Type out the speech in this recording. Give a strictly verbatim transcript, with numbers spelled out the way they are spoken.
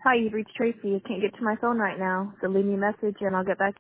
Hi, you've reached Tracy. I can't get to my phone right now, so leave me a message and I'll get back